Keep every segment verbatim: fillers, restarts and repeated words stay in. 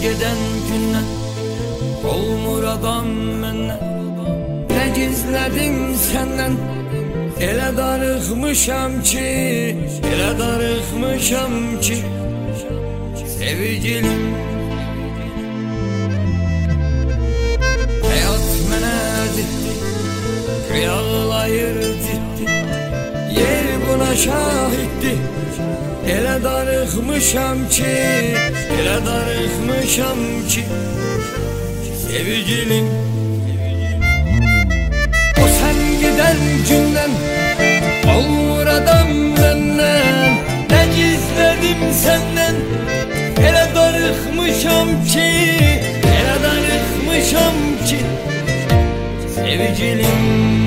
geden gündən olmur adam məndən. Nə gizlədim səndən, elə darıxmışam ki, elə darıxmışam ki, sevgilim. Həyat mənə ciddi, göy ağlayır ciddi, yer buna şahiddir. Elə darıxmışam ki, elə darıxmışam ki, sevgilim. O sən gedən gündən olmur adam məndən. Nə gizlədim səndən, elə darıxmışam ki, elə darıxmışam ki, sevgilim.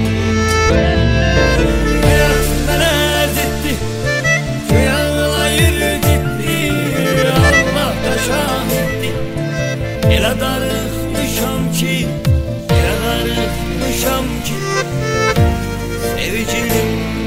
Həyat mənə ciddi, göy ağlayır ciddi, Allah da şahiddir. Elə darıxmışam ki, elə darıxmışam ki, sevgilim.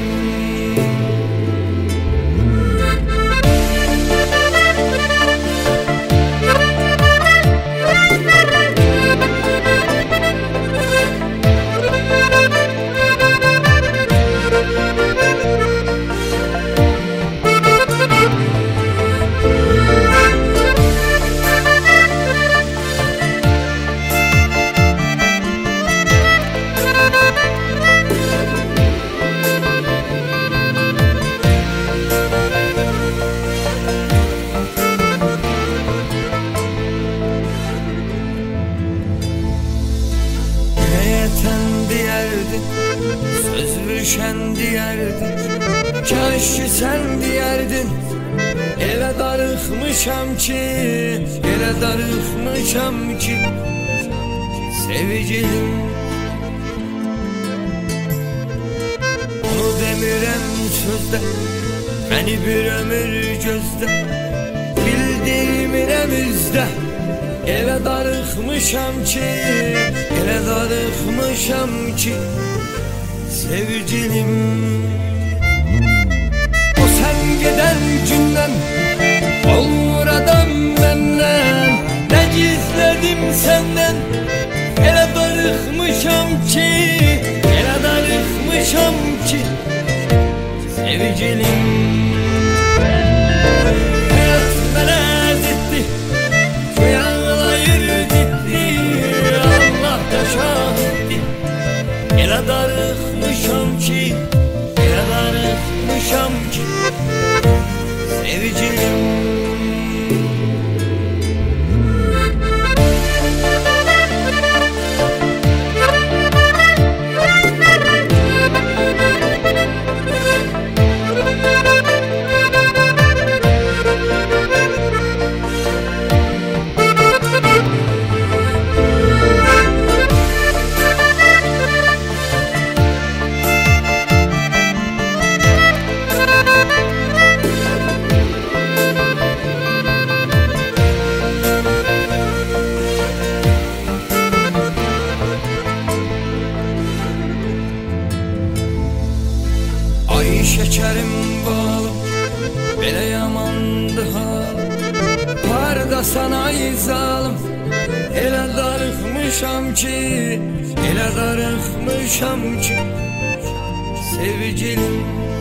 Söz düşen diyerdin, kaş ki sen diyerdin. Elə darıxmışam ki, elə darıxmışam ki, sevgilim. Onu demirəm sözdə, məni bir ömür gözdə, bildiğimin əmizdə. Elə darıxmışam ki, elə darıxmışam ki, sevgilim. O sən gedən gündən olmur adam məndən. Nə gizlədim səndən, elə darıxmışam ki, elə darıxmışam ki, sevgilim. Həyat mənə ciddi, göy ağlayır ciddi, Allah da şahiddir. Elə darıxmışam ki, elə darıxmışam ki, sevgilim. Şekerim balım, belə yamandı hal. Harda sana izalım, elə darıxmışam ki, elə darıxmışam ki, sevgilim.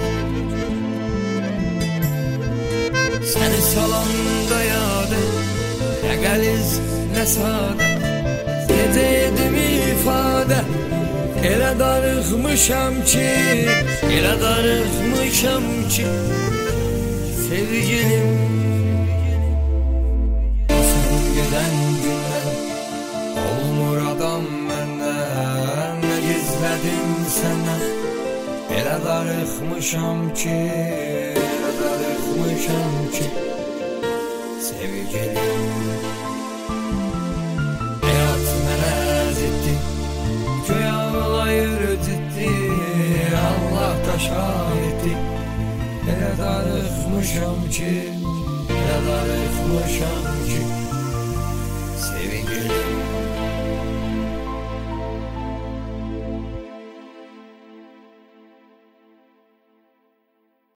Səni salanda yadı, nə qəliz, nə sadə, necə edim ifadə. Elə darıxmışam ki, elə darıxmışam ki, sevgilim. Sən gedən gündən olmur adam məndən. Nə gizlədim səndən, elə darıxmışam ki, elə darıxmışam ki, sevgilim. Həyat mənə ciddi, göy ağlayır ciddi, Allah da şahiddir. Elə darıxmışam ki, elə darıxmışam ki,